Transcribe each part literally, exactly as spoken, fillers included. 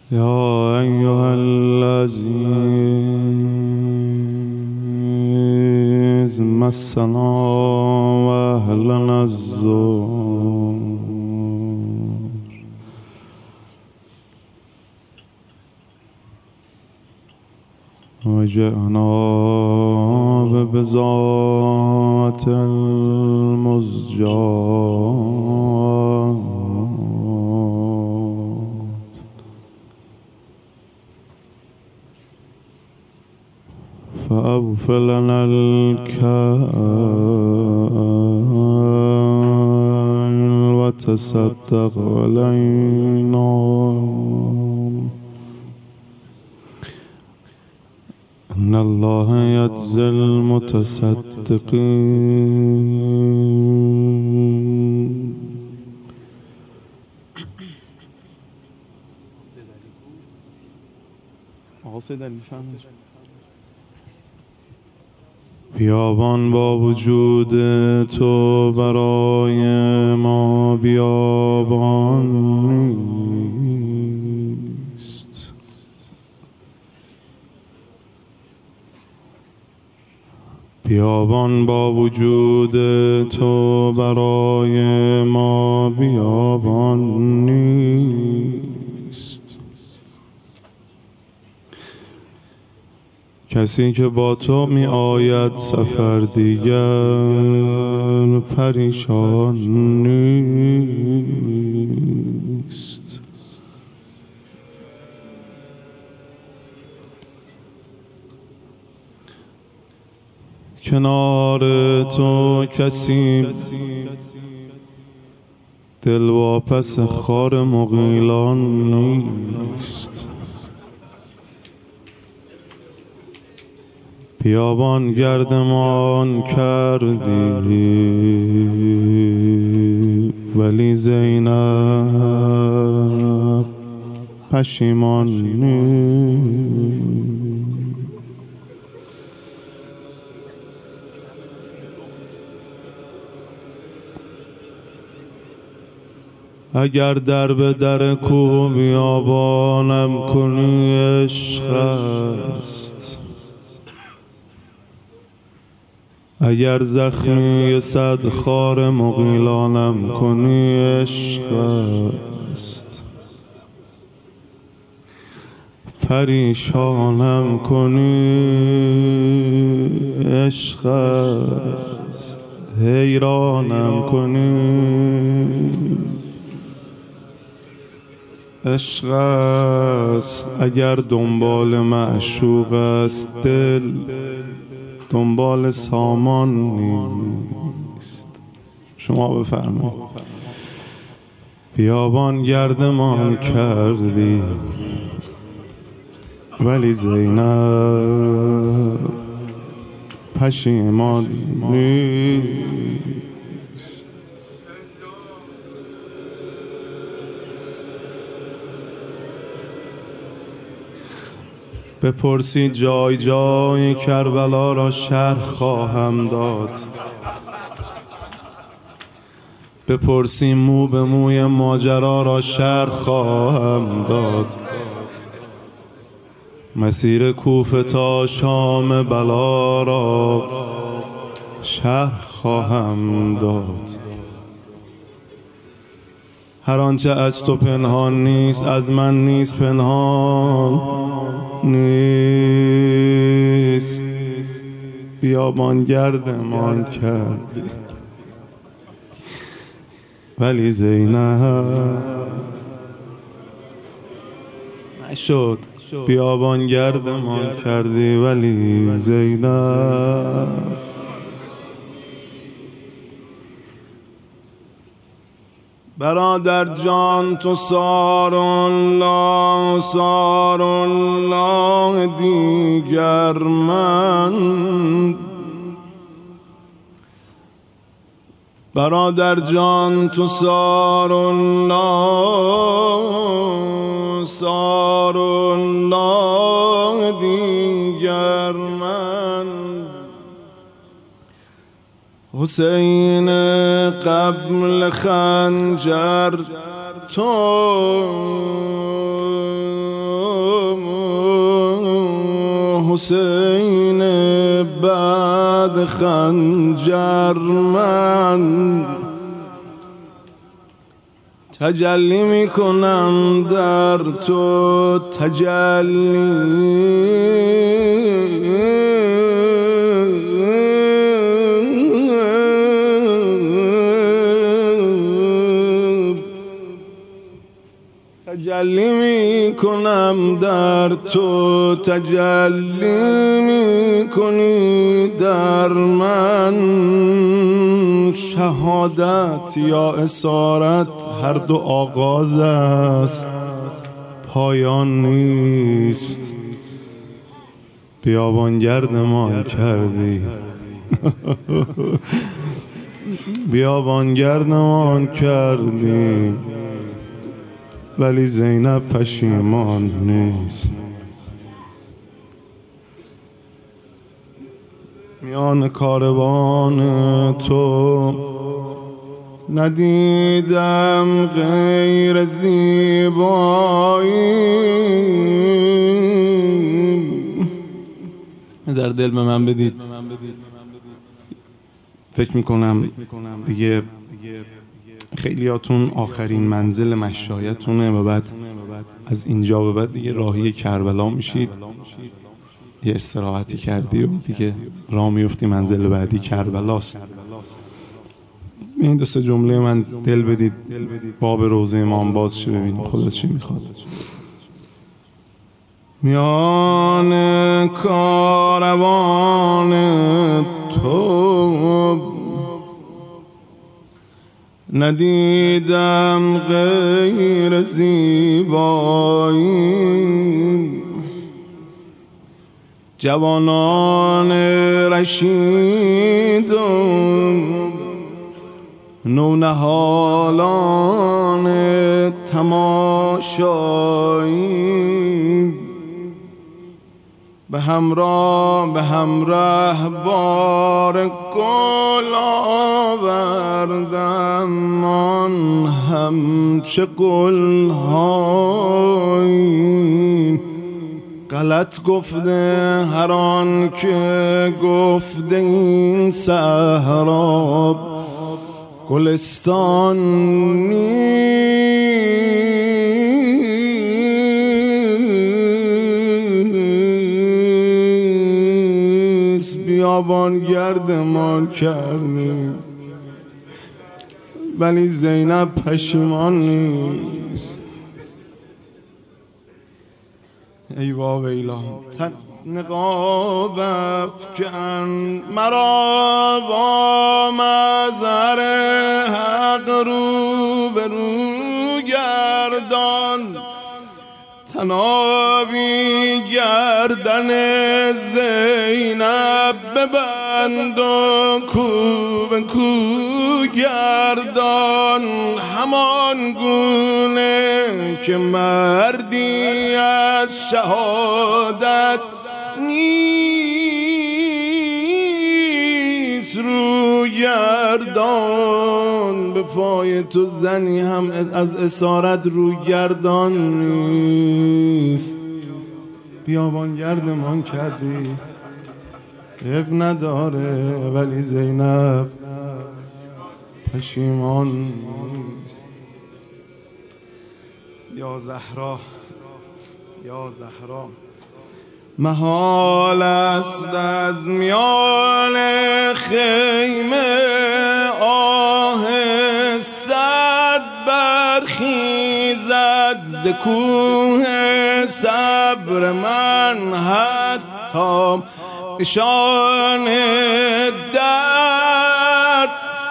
يا أيها العزيز مسنا وأهلنا الزور وجئنا ببضاعة المزجاة فأوفِ لنا الكيل وتصدق علينا إن الله يجزي المتصدقين. بیابان با وجود تو برای ما بیابان نیست. بیابان با وجود تو برای ما بیابان نیست. کسی که با تو می آید سفر دیگر پریشان نیست. کنار تو کسی دلواپس خار مغیلان نیست. بیابان گردمان کردی ولی زینب پشیمان نیست. اگر در به در کوه بیابانم کنی عشق است. اگر زخمی صد خار مغیلانم کنی عشق است. پریشانم کنی عشق است. حیرانم کنی عشق است. اگر دنبال معشوق است دل دنبال سامان نیست. شما بفرمایید. بیابان گردمان کردی ولی زینب پشیمان نیست. بپرسی جای جای کربلا را شرح خواهم داد. بپرسی مو به موی ماجرا را شرح خواهم داد. مسیر کوفه تا شام بلا را شرح خواهم داد. هر آنچه از تو پنهان نیست از من نیست پنهان نیست. بیابان گردمان کردی ولی زینب نشد. بیابان گردمان کردی ولی زینب. برادر جان تو سار الله سار الله دیگر من. برادر جان تو سار الله سار الله دیگر من. حسین قبل خنجر تو حسین بعد خنجر من تجلی میکنم در تو تجلی تجلی میکنم در تو تجلی میکنی در من شهادت یا اسارت هر دو آغاز است پایان نیست بیابانگردمان کردی بیابانگردمان کردی ولی زینب پشیمان نیست میان کاروان تو ندیدم غیر زیبایی نظر دل به من بدید فکر میکنم دیگه خیلیاتون آخرین منزل مشایتونه و بعد از اینجا به بعد دیگه راهی کربلا میشید یه استراحتی کردی و دیگه راه میفتی منزل بعدی کربلاست این دو سه جمله من دل بدید باب روضه امام باز شه ببینیم خدا چی میخواد میان کاروان تو ندیدم غیر زیبایی جوانان رشید و نونهالان تماشایی به همراه به همراه بار گل آوردم آن همچه گل‌های غلط گفته هر آن که گفته این صحرا گلستان نیست بیابانگردمان کردیم ولی زینب پشیمان نیست ای واویلا نقاب افکن مرا با مظهر حق رو به رو گردان تنابی گردن زینب ببند و کو به کو گردان همان گونه که مردی از شهادت نیست رو گردان به پای تو زنی هم از اسارت رو گردان نیست بیابانگردمان کردی اب نداره ولی زینب پشیمان نیست یا زهرا یا زهرا محال است از میان خیمه آه سرد برخیزد ز کوه صبر من حتی نشان درد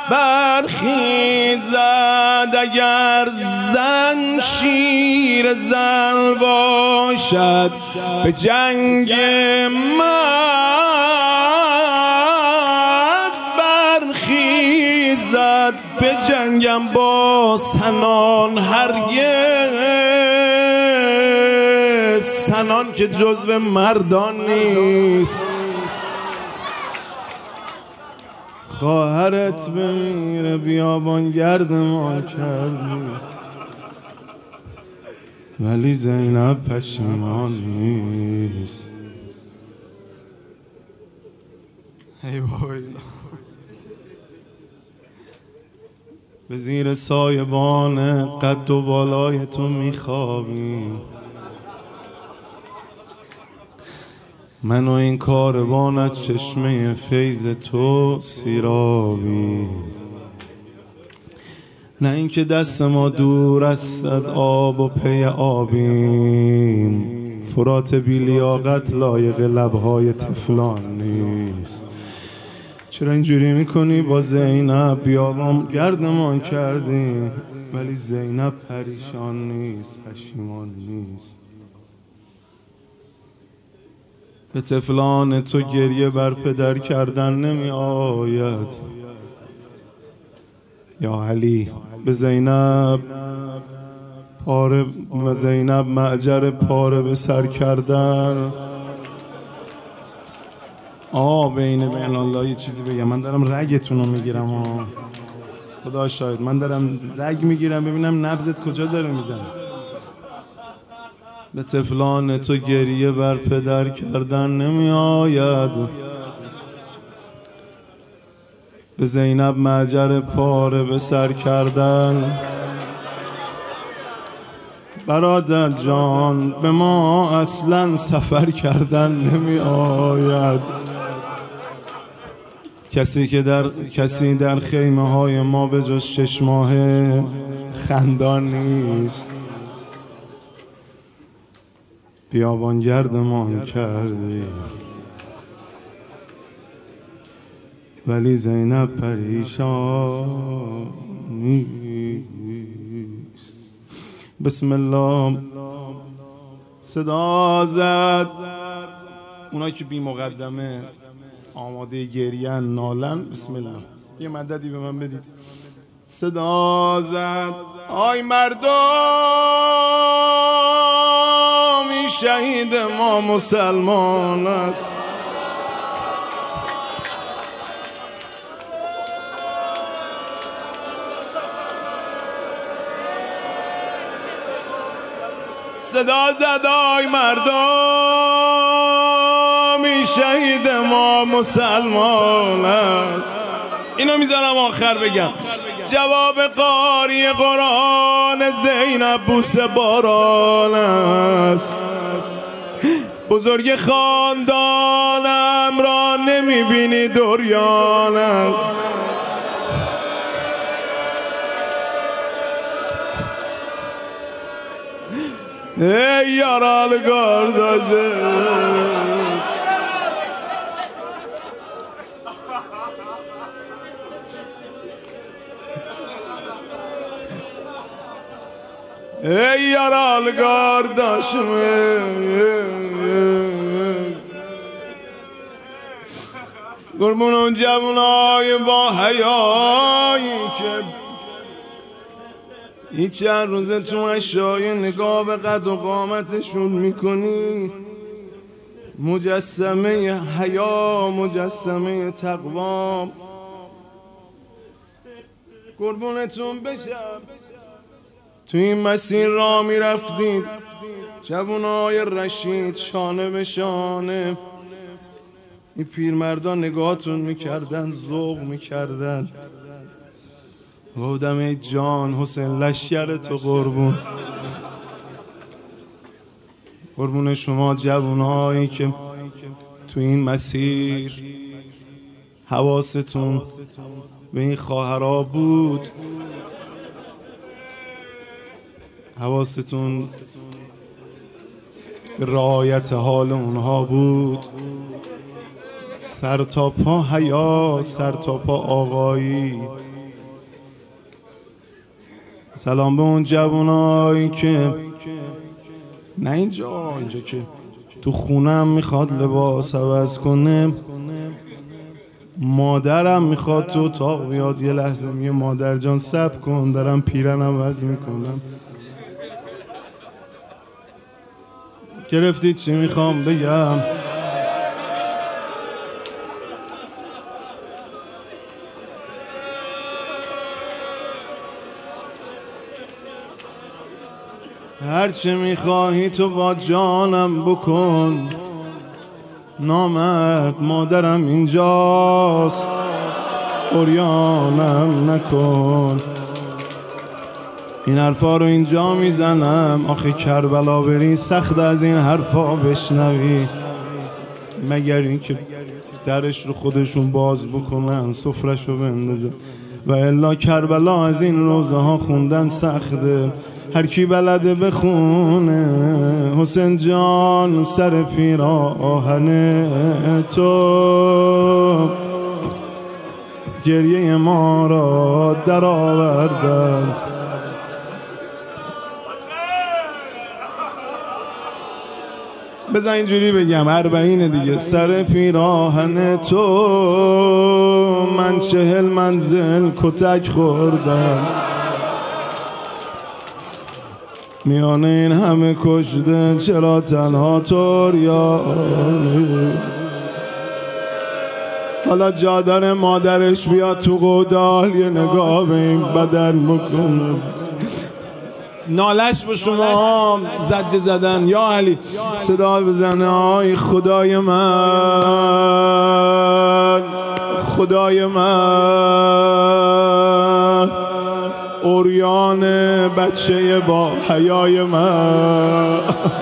برخیزد اگر زن شیر زن باشد به جنگ مرد برخیزد به جنگم با سنان هرگز سنان که جزو مردان نیست خواهرت بمیره بیابانگردمان کردی ولی زینب پشیمان نیست ای وای به زیر سایبان قد و بالای تو میخوابیم، من و این کاروان از چشمه فیض تو سیرابی. نه اینکه دست ما دور است از آب و پی آبیم، فرات بی لیاقت لایق لبهای طفلان نیست. چرا اینجوری میکنی با زینب؟ بیابان گردمان کردی ولی زینب پریشان نیست، پشیمان نیست. به طفلان تو گریه بر پدر کردن نمی آید یا علی. به زینب پاره و زینب معجر پاره به سر کردن. آه بین بین الله یه چیزی بگم، من دارم رگتون رو میگیرم آه. خدا شاید من دارم رگ میگیرم ببینم نبضت کجا داره میزنه. به طفلان تو گریه بر پدر کردن نمی آید، به زینب معجر پاره به سر کردن. برادر جان به ما اصلا سفر کردن نمی آید، کسی که در کسی در خیمه های ما به جز شش ماه خندان نیست. بیابان گردمان کردی ولی زینب پریشان نیست. بسم الله صدا زد. اونایی که بی مقدمه آماده گریه‌ن نالن، بسم الله یه مددی به من بدید. صدا زد آی مردم، این شهید ما مسلمان است. صدا زد آی مردم، این شهید ما مسلمان است. اینو میذارم آخر بگم. جواب قاری قرآن زینب بوس باران است. بزرگ خاندانم را نمیبینی دوریان است. ای یارالگار داده ای یارالگار داشمه قربون اون جوانای با حیایی که این چند روزه تو اشای نگاه به قد و قامتشون میکنی، مجسمه حیا، مجسمه تقوا. قربونتون بشم تو این مسیر را میرفتید جوانای رشید شانه به شانه، این پیرمردان نگاهتون میکردن، ذوق میکردن. گفتم ای جان حسین لشگر تو قربون، قربون شما جوانایی که تو این مسیر حواستون به این خواهرها بود، حواستون به رعایت حال اونها بود. سر تا پا حیا، سر تا پا آقایی. سلام به اون جوانایی که نه اینجا اینجا که تو خونم میخواد لباس عوض کنه، مادرم میخواد تو اتاق بیاد یه لحظه میگه مادر جان صبر کن دارم پیرنم عوض میکنم. گرفتید چی میخوام بگم؟ هرچه میخواهی تو با جانم بکن، نامرد مادرم اینجاست، عریانم نکن. این حرفا رو اینجا میزنم، آخه کربلا بری سخت از این حرفا بشنوی، مگر این که درش رو خودشون باز بکنن سفرش رو بندازن، و الا کربلا از این روزه ها خوندن سخته. هر کی بلده بخونه حسین جان سر پیراهن تو، گریه ما را در آوردند. بذار اینجوری بگم اربعین دیگه. سر پیراهن تو من چهل منزل کتک خوردم، میانه این همه کشته چرا تنها طوریانی؟ حالا جا داره مادرش بیاد تو قودال یه نگاه به این بدن بکنه. نالش به شما زجه زدن یا علی صدا بزنه آی خدای من، خدای من، عریان بچه با حیای من.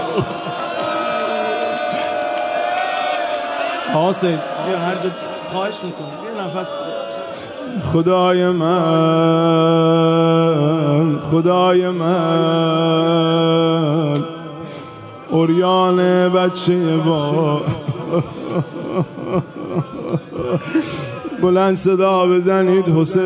حاسد یه هر جا خواهش میکنی یه نفس خدای من، خدای من، عریان بچه با بلند صدا بزنید حسین.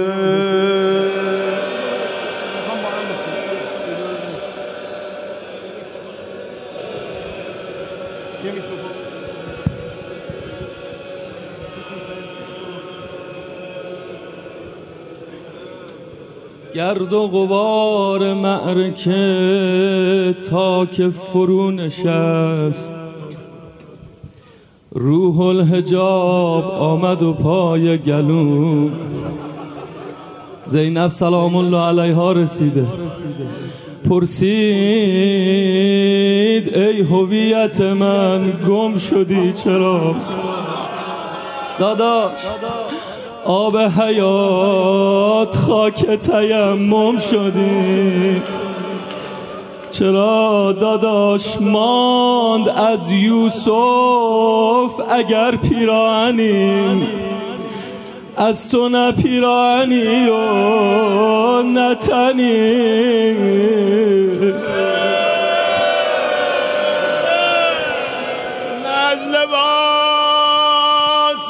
گرد و غبار معرکه تا که فرو نشست، روح الحجاب آمد و پای گلو زینب سلام الله علیها رسیده. پرسید ای هویت من گم شدی چرا؟ دادا آب حیات خاک تیمم شدی، چرا داداش ماند از یوسف اگر پیراهنی، از تو نه پیراهنی و نه تنی. از لباس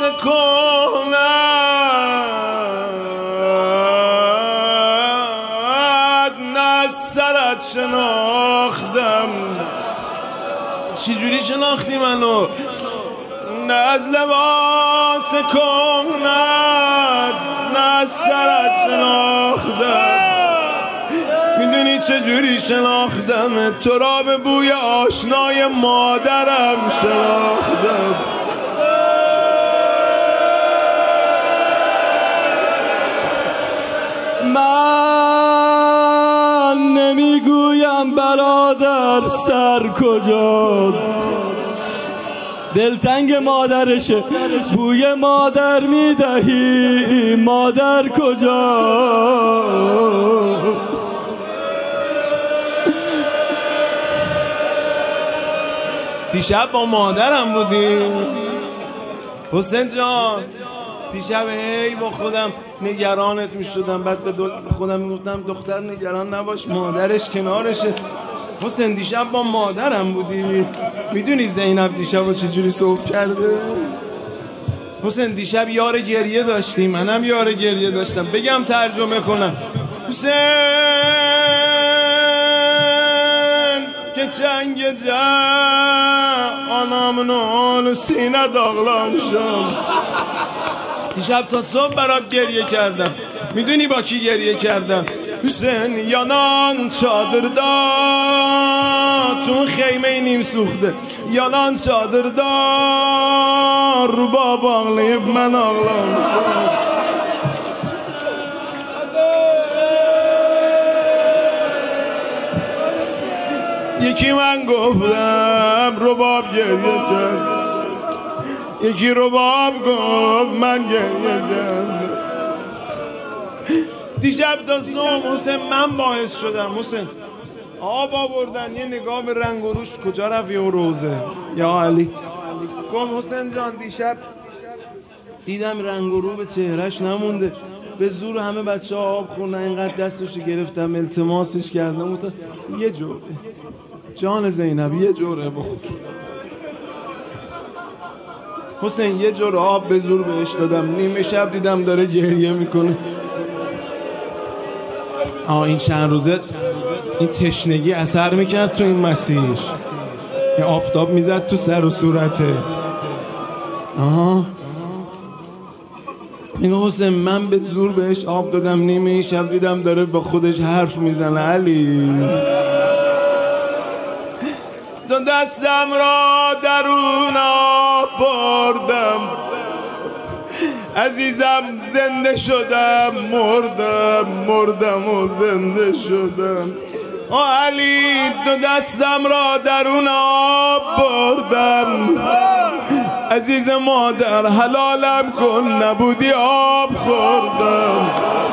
سرت شناختم. چی جوری شناختی منو؟ نه از لباس کهنت نه از سرت شناختم. میدونی چه جوری شناختم؟ تو را به بوی آشنای مادرم شناختم. من نمیگویم برادر سر کجاست، دلتنگ مادرشه بوی مادر میدهی، مادر کجاست؟ دیشب با مادرم بودیم حسین جان، دیشب هی با خودم نگرانت می شدم، بعد به خودم می گفتم دختر نگران نباش مادرش کنارشه. حسین دیشب با مادرم بودی، میدونی زینب دیشب با چجوری صبح کرده؟ حسین دیشب یار گریه داشتیم، منم یار گریه داشتم. بگم ترجمه کنم. حسین که چنگ جانم نال سینه داغلان شد. دیشب تا صبح برات گریه کردم. میدونی با کی گریه کردم؟ حسین یانان چادر دار تو خیمه نیم سوخته، یانان چادر دار رو با باغلیب من آغلان شد. یکی من گفتم رباب گریه کرد، یکی رو باب گفت من گریدم. دیشب تا صبح حسین من باعث شدم. حسین آب آوردن، یه نگاه به رنگ و روش، کجا رفت یه روزه یا علی. گفت حسین جان دیشب دیدم رنگ و رو به چهرش نمونده، به زور همه بچه ها آب خوردن، اینقدر دستشو گرفتم التماسش کردم. یه جوره جان زینب، یه جوره بخور. حسین یه جور آب به زور بهش دادم، نیمه شب دیدم داره گریه میکنه. آه این چند روزه این تشنگی اثر میکرد تو این مسیر، این آفتاب میزد تو سر و صورتت. آها میگه حسین من به زور بهش آب دادم، نیمه این شب دیدم داره با خودش حرف میزنه. علی دو دستم را درون آب بردم، عزیزم زنده شدم، مردم مردم و زنده شدم. آه علی دو دستم را درون آب بردم، عزیز مادر حلالم کن، نبودی آب خوردم.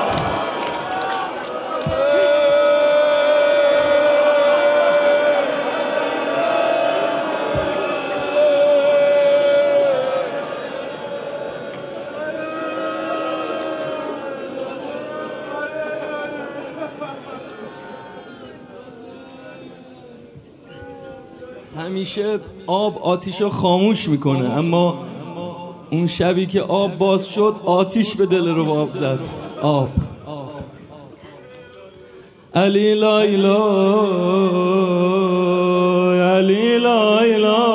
همیشه آب آتیشو خاموش میکنه، اما اون شبی که آب باز شد آتیش به دل رباب زد. آب علی لایلا علی لایلا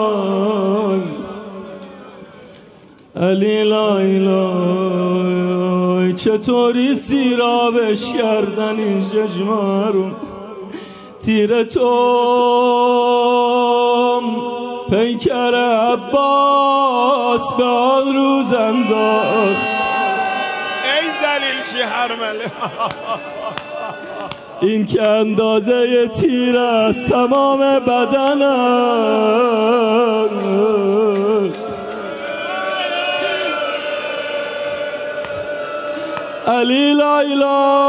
علی لایلا، چطوری سیرابش کردن این ججمارون، تیر توم پیکر عباس به آن روز انداخت. ای زلیل چی هرمله این که اندازه تیر از تمام بدنم. علی لایلا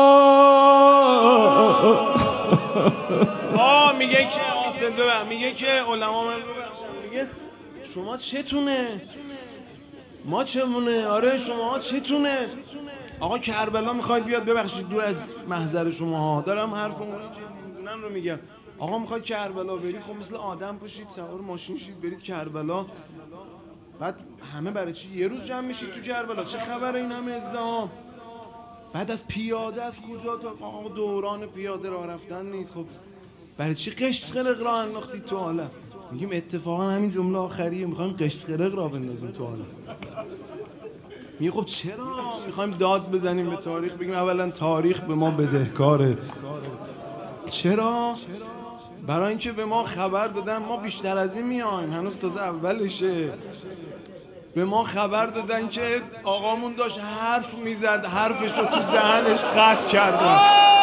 آه میگه که آسل ببر، میگه که علما من ببخشن، میگه شما چتونه ما چمونه. آره شما چتونه. آقا کربلا میخواید بیاد، ببخشید دور از محضر شما ها دارم حرف اونایی که نمیدونن رو میگم. آقا میخواید کربلا برید، خب مثل آدم پاشید سوار ماشین شید برید کربلا، بعد همه برای چی یه روز جمع میشید تو کربلا؟ چه خبره این همه ازدحام؟ بعد از پیاده از کجا تا آقا دوران پیاده راه رفتن نیست. خب برای چی قشت قلق راه انداختید تو عالم؟ میگیم اتفاقا همین جمله آخریه، میخوایم قشت قلق راه بندازیم تو عالم. میگه خب چرا میخوایم داد بزنیم به تاریخ، بگیم اولا تاریخ به ما بدهکاره. چرا؟ برای اینکه به ما خبر دادن ما بیشتر از این میایم، هنوز تازه اولشه. به ما خبر دادن که آقامون داشت حرف میزد، حرفش رو تو دهنش قطع کردن.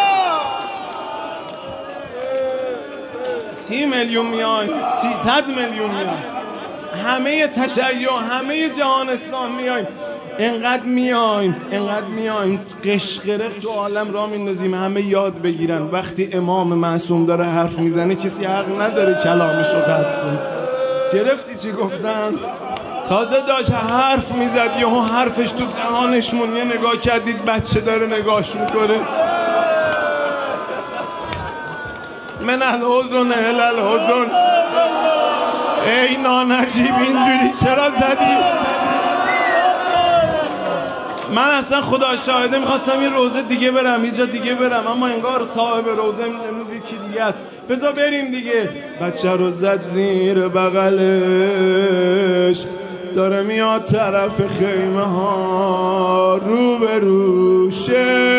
سی میلیون میایم، سیصد میلیون میایم، همه تشیع همه جهان اسلام میایم، انقدر میایم انقدر میایم قشقرق تو عالم را میندازیم همه یاد بگیرن وقتی امام معصوم داره حرف میزنه کسی حق نداره کلامش رو قطع کنه. گرفتی چی گفتم؟ تازه داشت حرف میزد یهو حرفش تو دهانشمون، یه نگاه کردید بچه داره نگاش میکنه. من الحزن ال الحزن. ای نانجیب اینجوری چرا زدی؟ من اصلا خدا شاهده میخواستم یه روزه دیگه برم، یه جا دیگه برم، اما انگار صاحب روزه امروز یکی دیگه است. بذار بریم دیگه. بچه رو زد زیر بغلش، داره میاد طرف خیمه ها، رو به روشه.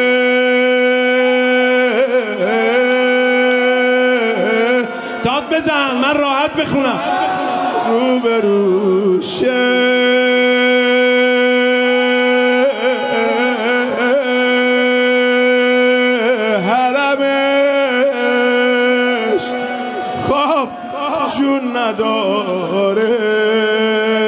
داد بزن من راحت بخونم. رو به روشه حرمش، خب جون نداره.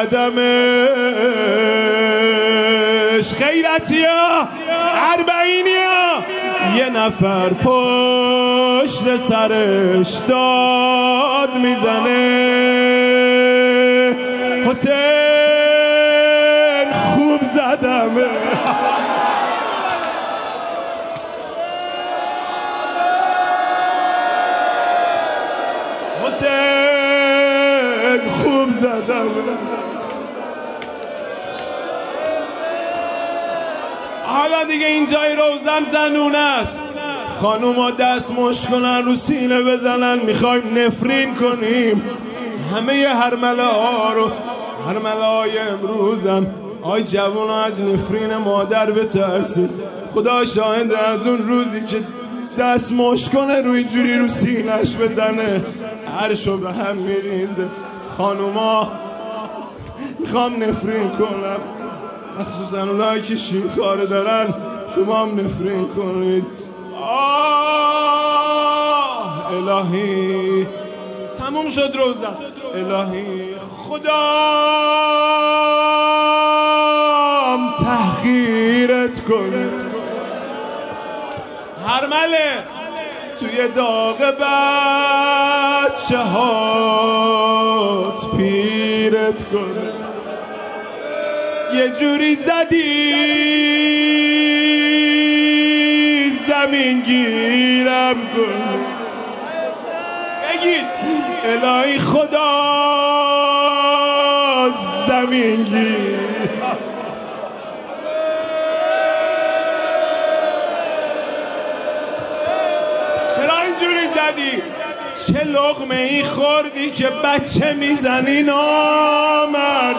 زدمش. غیرتیا اربعینیا یه نفر پشت سرش داد میزنه. حسین خوب زدمه. حسین خوب زدم. حالا دیگه اینجای روزم زنونه است. خانوما دست مشت کنن رو سینه بزنن. میخوایم نفرین کنیم همه ی هرمله ها رو. هرمله های امروزم آی جوان ها از نفرین مادر بترسید. خدا شاهده از اون روزی که دست مشت کنه روی جوری رو سینش بزنه عرشو به هم میریزه. خانوما میخوام نفرین کنم، مخصوصا اونایی که شیرخواره دارن. شما هم نفرین کنید. آه الهی تموم شد روزم. الهی خدام تحقیرت کنه. هرمله توی داغ بچه هات پیرت کنه. یه جوری زدی زمین گیرم کن. بگید الهی خدا زمین گیر. چرا اینجوری زدی؟ چه لقمه ای خوردی که بچه میزنی نامرد؟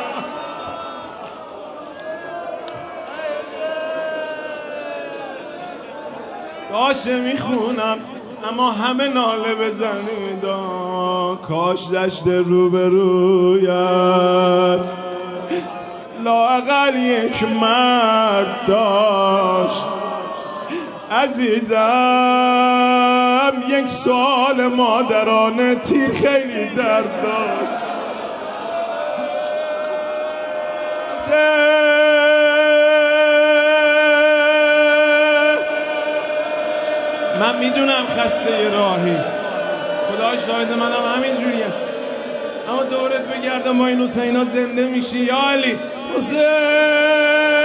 باشه میخونم اما همه ناله بزنید. کاش دشت روبرویت لااقل یک مرد داشت. عزیزم یک سال مادرانه تیر خیلی درد داشت. من میدونم خسته راهی، خدا شاهد منم همین جوریه، اما دورت بگردم با این حسینا زنده میشی یا علی. حسین